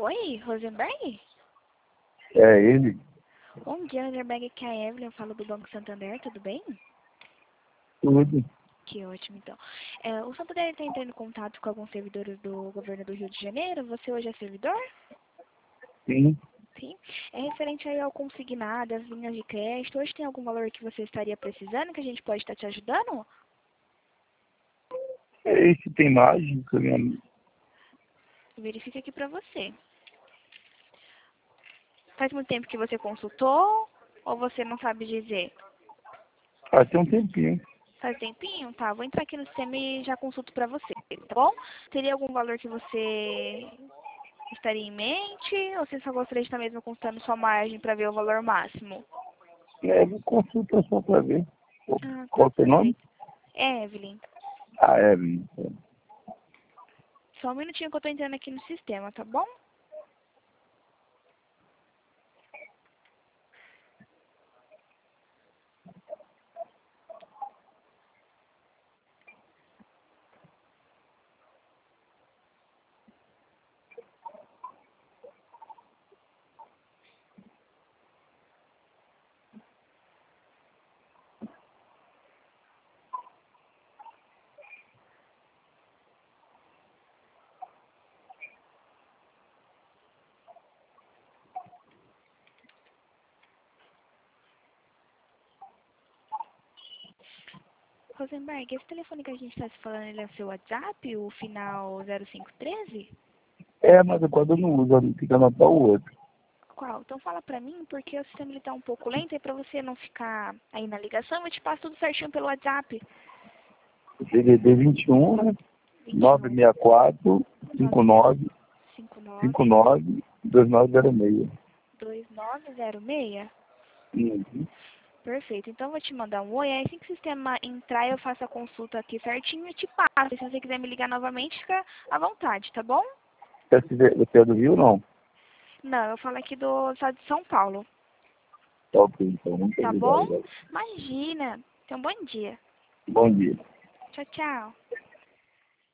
Oi, Rosenberg? É ele? Bom dia, Rosenberg, aqui é a Evelyn, eu falo do Banco Santander, tudo bem? Tudo. Que ótimo, então. O Santander está entrando em contato com alguns servidores do governo do Rio de Janeiro, você hoje é servidor? Sim. Sim. É referente aí ao consignado, às linhas de crédito, hoje tem algum valor que você estaria precisando, que a gente pode estar te ajudando? Esse tem margem, que eu me- Verifique aqui para você. Faz muito tempo que você consultou, ou você não sabe dizer? faz tem um tempinho. Faz tempinho? Tá, vou entrar aqui no sistema e já consulto pra você, tá bom? Teria algum valor que você estaria em mente? Ou você só gostaria de estar mesmo consultando sua margem pra ver o valor máximo? Ele consulta só para ver. Ah, Qual tá, é o seu nome? perfeito. É, Evelyn. Ah, Evelyn. Só um minutinho que eu tô entrando aqui no sistema, tá bom? Rosenberg, esse telefone que a gente tá se falando, ele é seu WhatsApp, o final 0513? É, mas quando eu não uso, eu tenho que anotar o outro. Qual? Então fala pra mim, porque o sistema ele tá um pouco lento, e pra você não ficar aí na ligação, eu te passo tudo certinho pelo WhatsApp. DDD 21, né? 21 964 59 59 59 2906. 2906. Uhum. Perfeito. Então eu vou te mandar um oi. Aí assim que o sistema entrar, eu faço a consulta aqui certinho e te passo. Se você quiser me ligar novamente, fica à vontade, tá bom? Você é do Rio ou não? Não, eu falo aqui do estado de São Paulo. Tá ok, então. Muito Tá bom? obrigado. Imagina. Então, bom dia. Bom dia. Tchau, tchau.